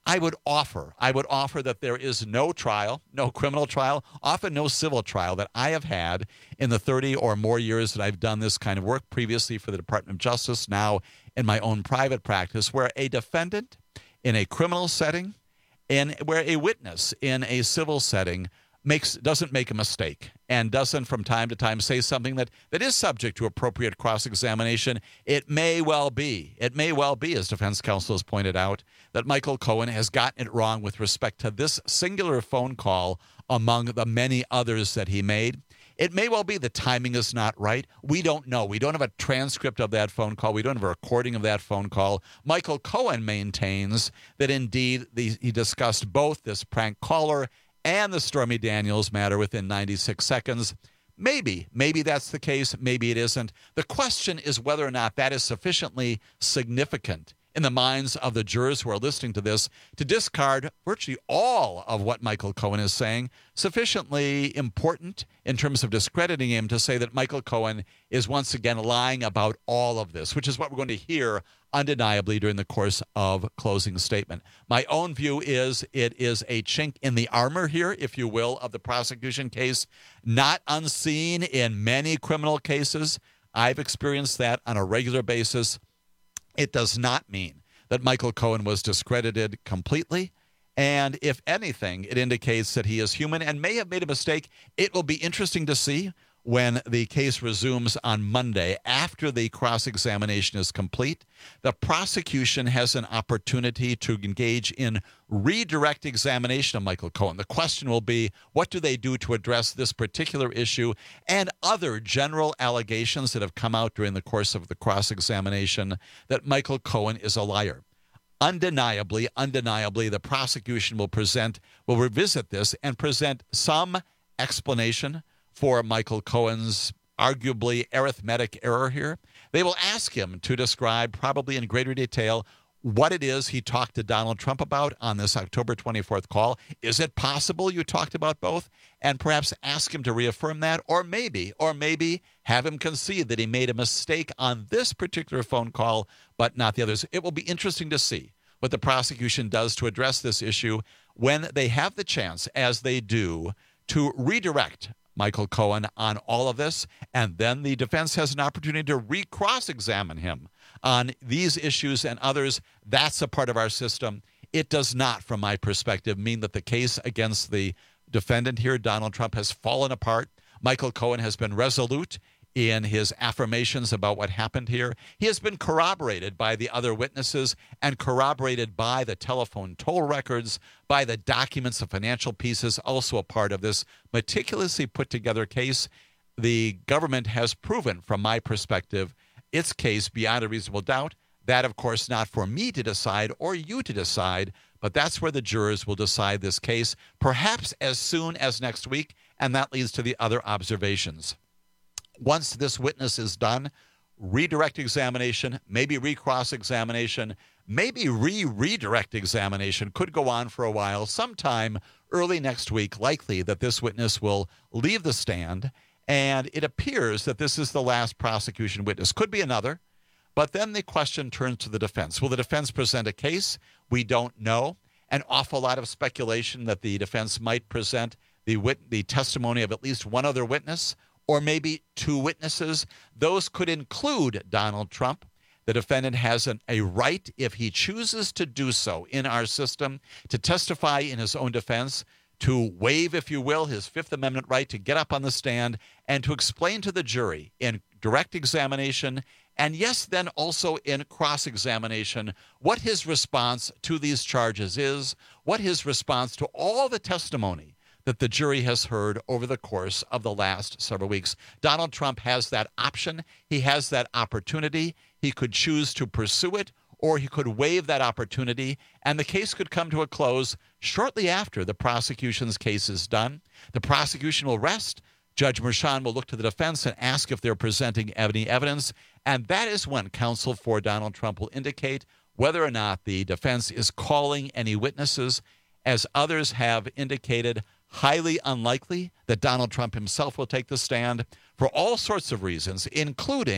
I would offer, I would offer that there is no trial, no criminal trial, often no civil trial that I have had in the thirty or more years that I've done this kind of work, previously for the Department of Justice, now in my own private practice, where a defendant in a criminal setting and where a witness in a civil setting makes doesn't make a mistake and doesn't from time to time say something that, that is subject to appropriate cross-examination. It may well be, it may well be, as defense counsel has pointed out, that Michael Cohen has gotten it wrong with respect to this singular phone call among the many others that he made. It may well be the timing is not right. We don't know. We don't have a transcript of that phone call. We don't have a recording of that phone call. Michael Cohen maintains that indeed the, he discussed both this prank caller and the Stormy Daniels matter within ninety-six seconds. Maybe, maybe that's the case. Maybe it isn't. The question is whether or not that is sufficiently significant in the minds of the jurors who are listening to this to discard virtually all of what Michael Cohen is saying, sufficiently important in terms of discrediting him to say that Michael Cohen is once again lying about all of this, which is what we're going to hear undeniably during the course of closing statement. My own view is it is a chink in the armor here, if you will, of the prosecution case, not unseen in many criminal cases. I've experienced that on a regular basis. It does not mean that Michael Cohen was discredited completely. And if anything, it indicates that he is human and may have made a mistake. It will be interesting to see when the case resumes on Monday after the cross-examination is complete. The prosecution has an opportunity to engage in redirect examination of Michael Cohen. The question will be, what do they do to address this particular issue and other general allegations that have come out during the course of the cross-examination that Michael Cohen is a liar? Undeniably, undeniably, the prosecution will present, will revisit this and present some explanation for Michael Cohen's arguably arithmetic error here. They will ask him to describe, probably in greater detail, what it is he talked to Donald Trump about on this October twenty-fourth call. Is it possible you talked about both? And perhaps ask him to reaffirm that, or maybe, or maybe have him concede that he made a mistake on this particular phone call, but not the others. It will be interesting to see what the prosecution does to address this issue when they have the chance, as they do, to redirect Michael Cohen on all of this, and then the defense has an opportunity to re-cross-examine him on these issues and others. That's a part of our system. It does not, from my perspective, mean that the case against the defendant here, Donald Trump, has fallen apart. Michael Cohen has been resolute in his affirmations about what happened here. He has been corroborated by the other witnesses and corroborated by the telephone toll records, by the documents, the financial pieces, also a part of this meticulously put together case. The government has proven, from my perspective, its case beyond a reasonable doubt. That, of course, not for me to decide or you to decide, but that's where the jurors will decide this case, perhaps as soon as next week, and that leads to the other observations. Once this witness is done, redirect examination, maybe recross examination, maybe re-redirect examination could go on for a while. Sometime early next week, likely that this witness will leave the stand, and it appears that this is the last prosecution witness. Could be another, but then the question turns to the defense. Will the defense present a case? We don't know. An awful lot of speculation that the defense might present the wit- the testimony of at least one other witness, or maybe two witnesses. Those could include Donald Trump. The defendant has an, a right, if he chooses to do so in our system, to testify in his own defense, to waive, if you will, his Fifth Amendment right to get up on the stand and to explain to the jury in direct examination, and yes, then also in cross-examination, what his response to these charges is, what his response to all the testimony that the jury has heard over the course of the last several weeks. Donald Trump has that option. He has that opportunity. He could choose to pursue it, or he could waive that opportunity, and the case could come to a close shortly after the prosecution's case is done. The prosecution will rest. Judge Merchan will look to the defense and ask if they're presenting any evidence, and that is when counsel for Donald Trump will indicate whether or not the defense is calling any witnesses. As others have indicated, highly unlikely that Donald Trump himself will take the stand for all sorts of reasons, including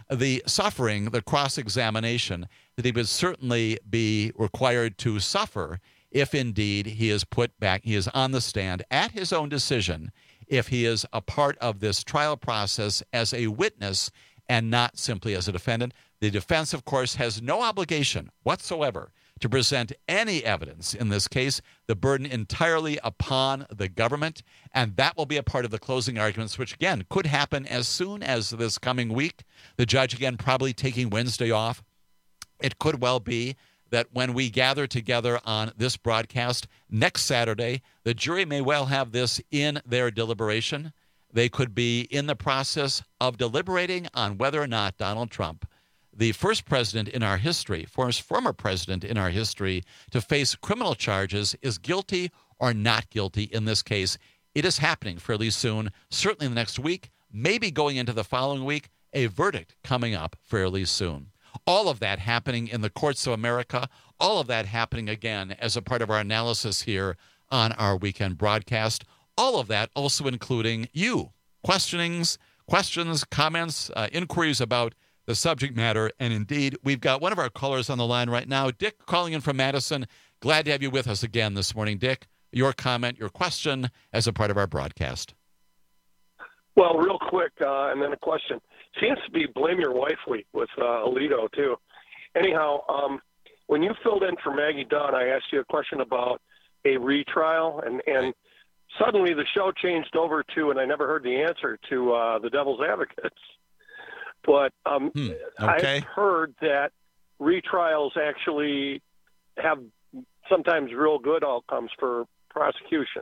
the suffering, the cross-examination that he would certainly be required to suffer if indeed he is put back, he is on the stand at his own decision, if he is a part of this trial process as a witness and not simply as a defendant. The defense, of course, has no obligation whatsoever to present any evidence in this case, the burden entirely upon the government, and that will be a part of the closing arguments, which, again, could happen as soon as this coming week. The judge, again, probably taking Wednesday off. It could well be that when we gather together on this broadcast next Saturday, the jury may well have this in their deliberation. They could be in the process of deliberating on whether or not Donald Trump, the first president in our history, first former president in our history, to face criminal charges, is guilty or not guilty in this case. It is happening fairly soon, certainly in the next week, maybe going into the following week, a verdict coming up fairly soon. All of that happening in the courts of America, all of that happening again as a part of our analysis here on our weekend broadcast. All of that also including you, questionings, questions, comments, uh, inquiries about the subject matter. And indeed, we've got one of our callers on the line right now, Dick, calling in from Madison. Glad to have you with us again this morning, Dick. Your comment, your question as a part of our broadcast. Well, real quick, uh, and then a question. Seems to be Blame Your Wife Week with uh, Alito, too. Anyhow, um, when you filled in for Maggie Dunn, I asked you a question about a retrial, and, and suddenly the show changed over to, and I never heard the answer, to uh, the Devil's Advocates. But um, hmm. okay. I've heard that retrials actually have sometimes real good outcomes for prosecution.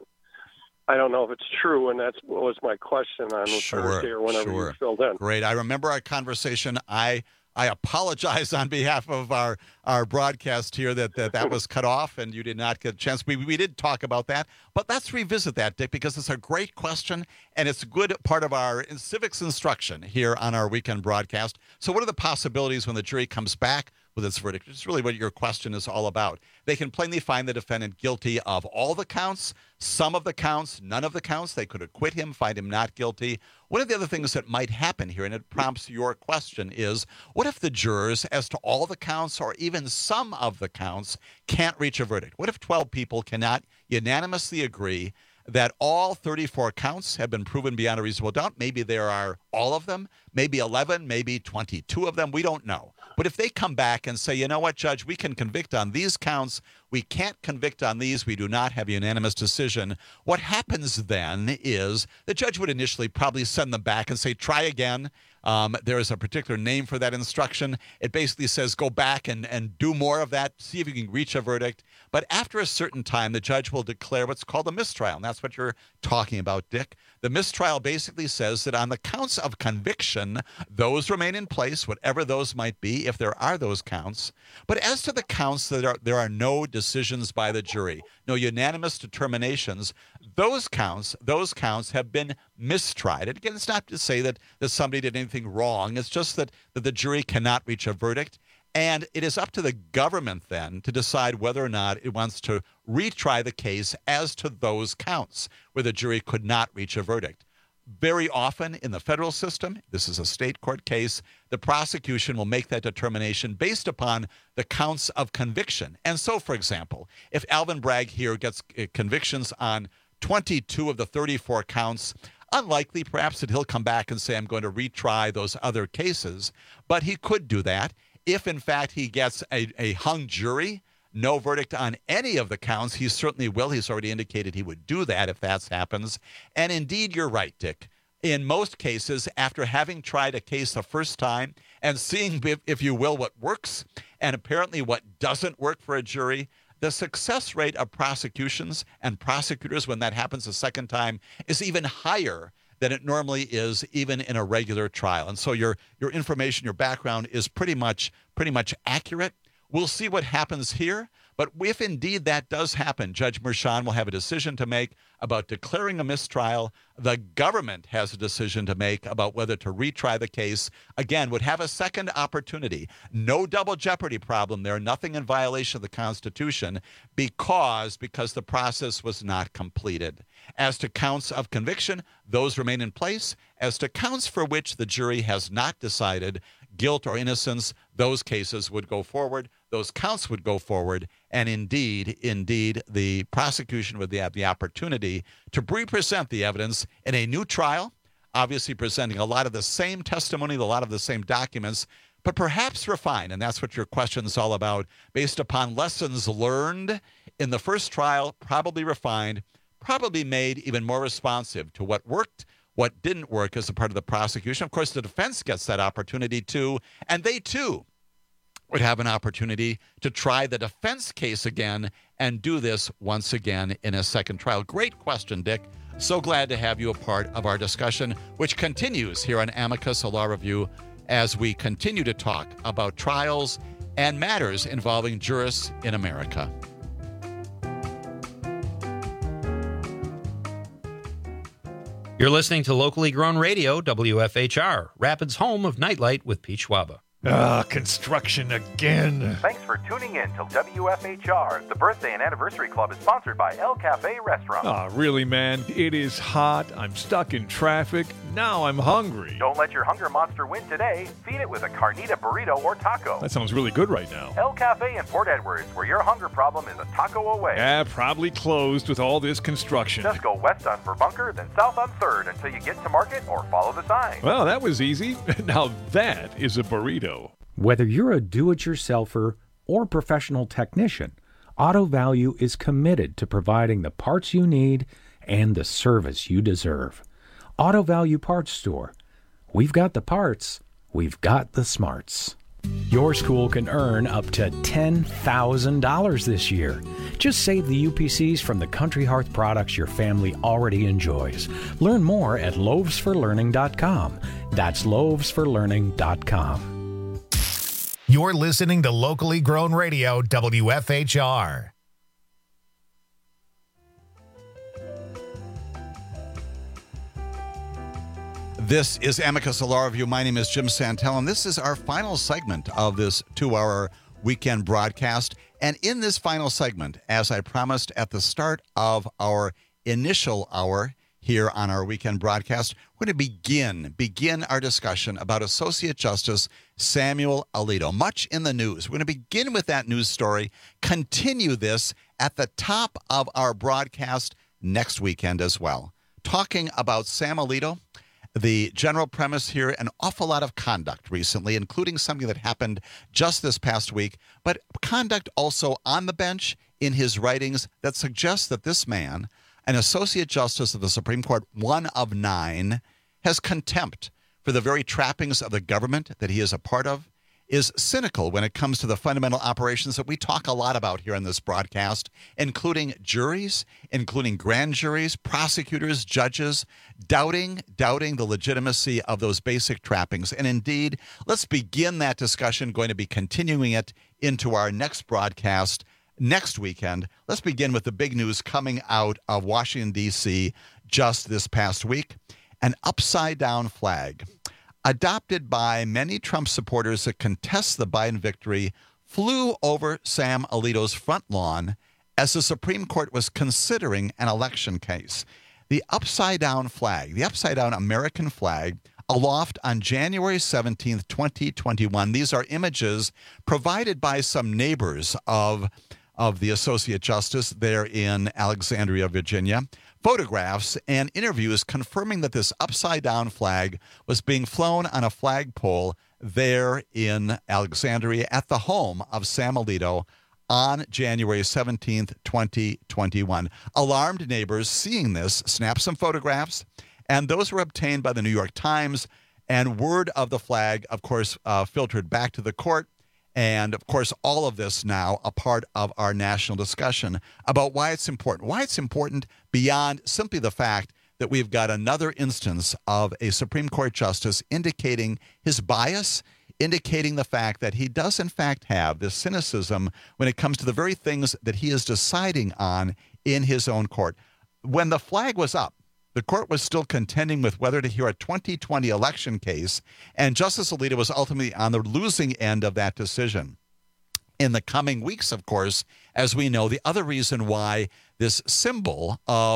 I don't know if it's true, and that's what was my question on sure, Thursday or whenever sure. you filled in. Great. I remember our conversation. I I apologize on behalf of our, our broadcast here that, that that was cut off and you did not get a chance. We, we did talk about that, but let's revisit that, Dick, because it's a great question, and it's a good part of our civics instruction here on our weekend broadcast. So what are the possibilities when the jury comes back with its verdict? It's really what your question is all about. They can plainly find the defendant guilty of all the counts, some of the counts, none of the counts. They could acquit him, find him not guilty. One of the other things that might happen here, and it prompts your question, is what if the jurors, as to all the counts or even some of the counts, can't reach a verdict? What if twelve people cannot unanimously agree that all thirty-four counts have been proven beyond a reasonable doubt? Maybe there are all of them, maybe eleven, maybe twenty-two of them. We don't know. But if they come back and say, you know what, Judge, we can convict on these counts, we can't convict on these, we do not have a unanimous decision, what happens then is the judge would initially probably send them back and say, try again. Um, there is a particular name for that instruction. It basically says go back and, and do more of that, see if you can reach a verdict. But after a certain time, the judge will declare what's called a mistrial, and that's what you're talking about, Dick. The mistrial basically says that on the counts of conviction, those remain in place, whatever those might be, if there are those counts. But as to the counts that are, there are no decisions by the jury, no unanimous determinations, those counts, those counts have been mistried. And again, it's not to say that, that somebody did anything wrong. It's just that, that the jury cannot reach a verdict. And it is up to the government then to decide whether or not it wants to retry the case as to those counts where the jury could not reach a verdict. Very often in the federal system, this is a state court case, the prosecution will make that determination based upon the counts of conviction. And so, for example, if Alvin Bragg here gets convictions on twenty-two of the thirty-four counts, unlikely perhaps that he'll come back and say, I'm going to retry those other cases, but he could do that. If, in fact, he gets a, a hung jury, no verdict on any of the counts, he certainly will. He's already indicated he would do that if that happens. And indeed, you're right, Dick. In most cases, after having tried a case the first time and seeing, if, if you will, what works and apparently what doesn't work for a jury, the success rate of prosecutions and prosecutors when that happens a second time is even higher than it normally is even in a regular trial. And so your your information, your background is pretty much pretty much accurate. We'll see what happens here. But if indeed that does happen, Judge Merchan will have a decision to make about declaring a mistrial. The government has a decision to make about whether to retry the case. Again, would have a second opportunity. No double jeopardy problem there, nothing in violation of the Constitution because, because the process was not completed. As to counts of conviction, those remain in place. As to counts for which the jury has not decided, guilt or innocence, those cases would go forward, those counts would go forward, and indeed, indeed, the prosecution would have the opportunity to re-present the evidence in a new trial, obviously presenting a lot of the same testimony, a lot of the same documents, but perhaps refined, and that's what your question is all about, based upon lessons learned in the first trial, probably refined, probably made even more responsive to what worked, what didn't work as a part of the prosecution. Of course, the defense gets that opportunity too, and they too would have an opportunity to try the defense case again and do this once again in a second trial. Great question, Dick. So glad to have you a part of our discussion, which continues here on Amicus, a Law Review, as we continue to talk about trials and matters involving jurists in America. You're listening to locally grown radio, W F H R, Rapids' home of Nightlight with Pete Schwaba. Ah, construction again. Thanks for tuning in to W F H R. The Birthday and Anniversary Club is sponsored by El Cafe Restaurant. Ah, really, man? It is hot. I'm stuck in traffic. Now I'm hungry. Don't let your hunger monster win today. Feed it with a carnita burrito or taco. That sounds really good right now. El Cafe in Port Edwards, where your hunger problem is a taco away. Yeah, probably closed with all this construction. Just go west on Verbunker, then south on third until you get to Market or follow the sign. Well, that was easy. Now that is a burrito. Whether you're a do-it-yourselfer or professional technician, Auto Value is committed to providing the parts you need and the service you deserve. Auto Value Parts Store. We've got the parts. We've got the smarts. Your school can earn up to ten thousand dollars this year. Just save the U P Cs from the Country Hearth products your family already enjoys. Learn more at loaves for learning dot com. That's loaves for learning dot com. You're listening to locally grown radio, W F H R. This is Amicus, a Law Review. My name is Jim Santel, and this is our final segment of this two-hour weekend broadcast. And in this final segment, as I promised at the start of our initial hour here on our weekend broadcast, we're going to begin, begin our discussion about Associate Justice Samuel Alito. Much in the news. We're going to begin with that news story, continue this at the top of our broadcast next weekend as well. Talking about Sam Alito, the general premise here, an awful lot of conduct recently, including something that happened just this past week, but conduct also on the bench in his writings that suggests that this man, an Associate Justice of the Supreme Court, one of nine, has contempt for the very trappings of the government that he is a part of, is cynical when it comes to the fundamental operations that we talk a lot about here on this broadcast, including juries, including grand juries, prosecutors, judges, doubting, doubting the legitimacy of those basic trappings. And indeed, let's begin that discussion, going to be continuing it into our next broadcast next weekend. Let's begin with the big news coming out of Washington, D C just this past week. An upside-down flag adopted by many Trump supporters that contest the Biden victory flew over Sam Alito's front lawn as the Supreme Court was considering an election case. The upside-down flag, the upside-down American flag, aloft on January seventeenth, twenty twenty-one. These are images provided by some neighbors of, of the Associate Justice there in Alexandria, Virginia. Photographs and interviews confirming that this upside-down flag was being flown on a flagpole there in Alexandria at the home of Sam Alito on January seventeenth, twenty twenty-one. Alarmed neighbors seeing this snap some photographs, and those were obtained by the New York Times, and word of the flag, of course, uh, filtered back to the court. And, of course, all of this now a part of our national discussion about why it's important. Why it's important beyond simply the fact that we've got another instance of a Supreme Court justice indicating his bias, indicating the fact that he does, in fact, have this cynicism when it comes to the very things that he is deciding on in his own court. When the flag was up, the court was still contending with whether to hear a twenty twenty election case, and Justice Alito was ultimately on the losing end of that decision. In the coming weeks, of course, as we know, the other reason why this symbol of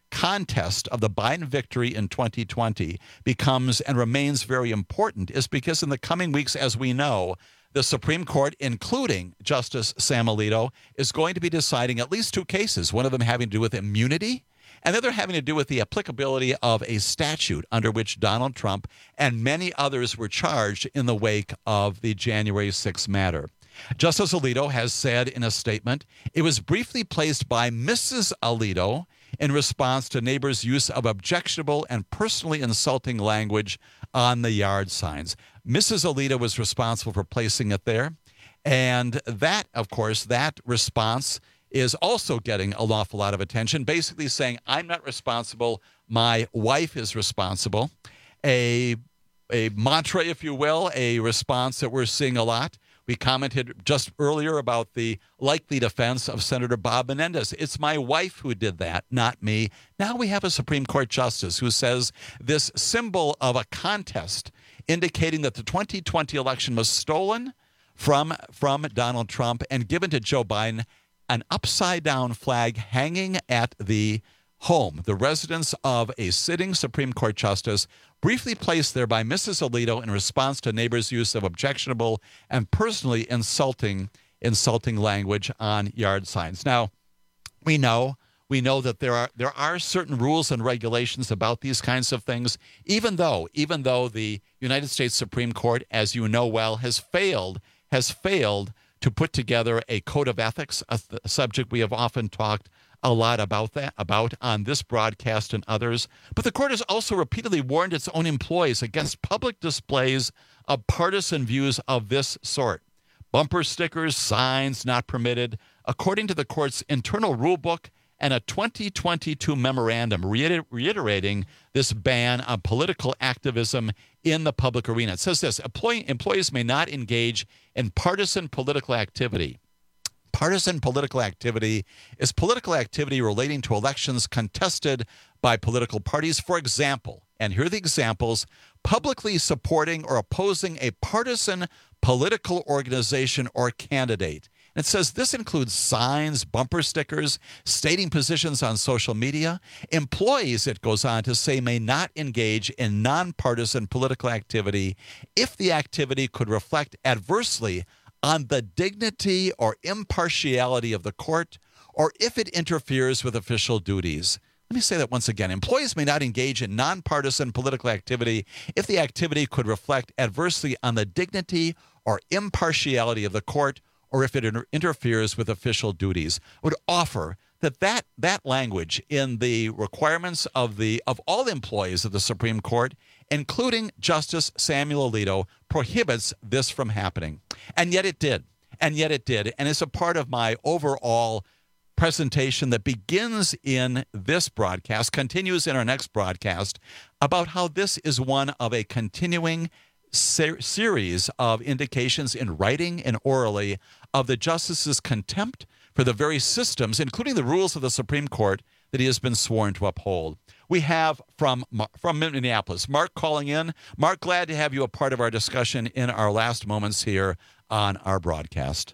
contest of the Biden victory in twenty twenty becomes and remains very important is because in the coming weeks, as we know, the Supreme Court, including Justice Sam Alito, is going to be deciding at least two cases, one of them having to do with immunity and the other having to do with the applicability of a statute under which Donald Trump and many others were charged in the wake of the January sixth matter. Justice Alito has said in a statement, it was briefly placed by Missus Alito in response to neighbors' use of objectionable and personally insulting language on the yard signs. Missus Alito was responsible for placing it there. And that, of course, that response is also getting an awful lot of attention, basically saying, I'm not responsible, my wife is responsible. A, a mantra, if you will, a response that we're seeing a lot. We commented just earlier about the likely defense of Senator Bob Menendez. It's my wife who did that, not me. Now we have a Supreme Court justice who says this symbol of a contest indicating that the twenty twenty election was stolen from, from Donald Trump and given to Joe Biden, an upside-down flag hanging at the home, the residence of a sitting Supreme Court justice, briefly placed there by Missus Alito in response to neighbors' use of objectionable and personally insulting insulting language on yard signs. Now, we know we know that there are there are certain rules and regulations about these kinds of things, even though even though the United States Supreme Court, as you know well, has failed has failed to put together a code of ethics, a, th- a subject we have often talked a lot about that, about on this broadcast and others. But the court has also repeatedly warned its own employees against public displays of partisan views of this sort. Bumper stickers, signs not permitted, according to the court's internal rule book and a twenty twenty-two memorandum reiter- reiterating this ban on political activism in the public arena. It says this, employee, employees may not engage in partisan political activity. Partisan political activity is political activity relating to elections contested by political parties. For example, and here are the examples, publicly supporting or opposing a partisan political organization or candidate. And it says this includes signs, bumper stickers, stating positions on social media. Employees, it goes on to say, may not engage in nonpartisan political activity if the activity could reflect adversely on the dignity or impartiality of the court, or if it interferes with official duties. Let me say that once again. Employees may not engage in nonpartisan political activity if the activity could reflect adversely on the dignity or impartiality of the court, or if it inter- interferes with official duties. I would offer that, that that language in the requirements of the of all employees of the Supreme Court, including Justice Samuel Alito, prohibits this from happening. And yet it did. And yet it did. And it's a part of my overall presentation that begins in this broadcast, continues in our next broadcast, about how this is one of a continuing ser- series of indications in writing and orally of the justice's contempt for the very systems, including the rules of the Supreme Court, that he has been sworn to uphold. We have from from Minneapolis, Mark calling in. Mark, glad to have you a part of our discussion in our last moments here on our broadcast.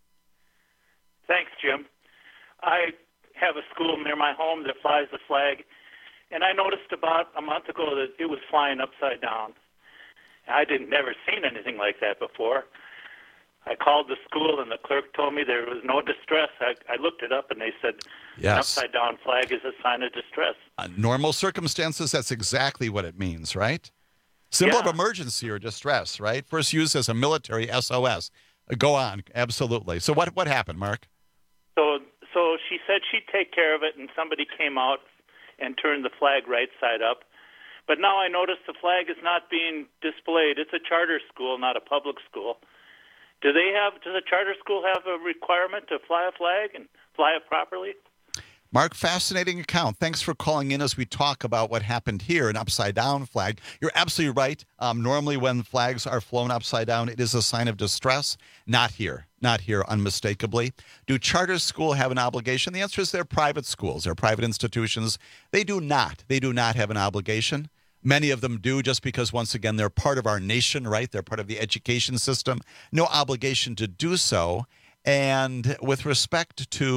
Thanks, Jim. I have a school near my home that flies the flag, and I noticed about a month ago that it was flying upside down. I didn't never seen anything like that before. I called the school, and the clerk told me there was no distress. I, I looked it up, and they said yes. An upside-down flag is a sign of distress. Uh, normal circumstances, that's exactly what it means, right? Symbol yeah. of emergency or distress, right? First used as a military S O S. Uh, go on, absolutely. So what what happened, Mark? So so she said she'd take care of it, and somebody came out and turned the flag right side up. But now I notice the flag is not being displayed. It's a charter school, not a public school. Do they have? Does a charter school have a requirement to fly a flag and fly it properly? Mark, fascinating account. Thanks for calling in as we talk about what happened here, an upside-down flag. You're absolutely right. Um, normally when flags are flown upside down, it is a sign of distress. Not here. Not here, unmistakably. Do charter schools have an obligation? The answer is they're private schools. They're private institutions. They do not. They do not have an obligation. Many of them do, just because, once again, they're part of our nation, right? They're part of the education system. No obligation to do so. And with respect to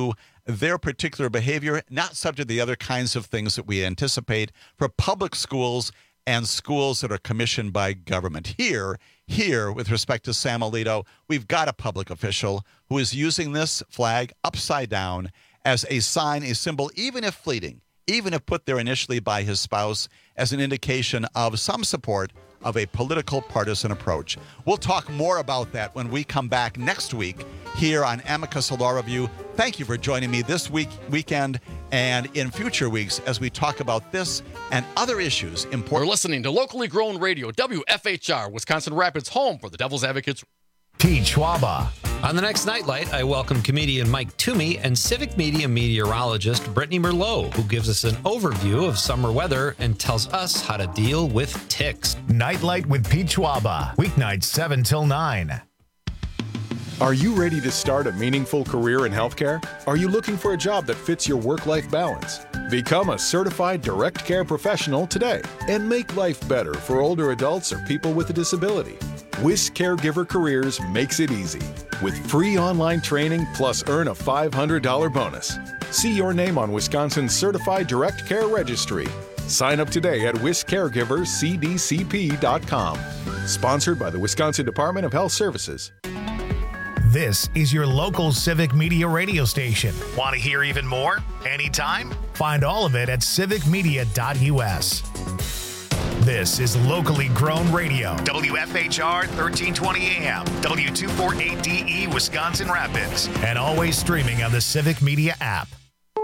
their particular behavior, not subject to the other kinds of things that we anticipate for public schools and schools that are commissioned by government. Here, here, with respect to Sam Alito, we've got a public official who is using this flag upside down as a sign, a symbol, even if fleeting, even if put there initially by his spouse, as an indication of some support of a political partisan approach. We'll talk more about that when we come back next week here on Amicus Law Review. Thank you for joining me this week, weekend, and in future weeks as we talk about this and other issues important. You're listening to Locally Grown Radio, W F H R, Wisconsin Rapids, home for the Devil's Advocates. Pete Schwaba. On the next Nightlight, I welcome comedian Mike Toomey and Civic Media meteorologist Brittany Merlot, who gives us an overview of summer weather and tells us how to deal with ticks. Nightlight with Pete Schwaba, weeknights seven till nine. Are you ready to start a meaningful career in healthcare? Are you looking for a job that fits your work-life balance? Become a certified direct care professional today and make life better for older adults or people with a disability. Wisc Caregiver Careers makes it easy with free online training plus earn a five hundred dollars bonus. See your name on Wisconsin's Certified Direct Care Registry. Sign up today at wisc caregiver c d c p dot com. Sponsored by the Wisconsin Department of Health Services. This is your local Civic Media radio station. Want to hear even more? Anytime? Find all of it at civic media dot u s. This is Locally Grown Radio, W F H R thirteen twenty A M, W two forty-eight D E, Wisconsin Rapids, and always streaming on the Civic Media app.